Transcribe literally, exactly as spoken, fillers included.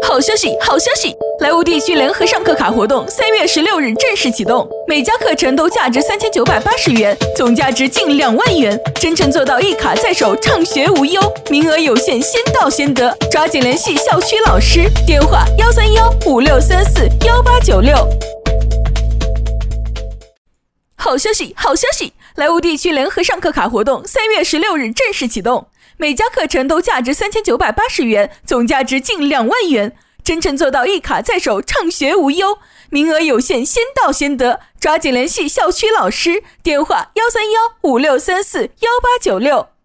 好消息，好消息！莱芜地区联合上课卡活动三月十六日正式启动，每家课程都价值三千九百八十元，总价值近两万元，真正做到一卡在手，畅学无忧。名额有限，先到先得，抓紧联系校区老师，电话幺三幺五六三四幺八九六。好消息，好消息！莱芜地区联合上课卡活动三月十六日正式启动，每家课程都价值三千九百八十元，总价值近两万元，真正做到一卡在手，畅学无忧。名额有限，先到先得，抓紧联系校区老师，电话幺三幺五六三四幺八九六。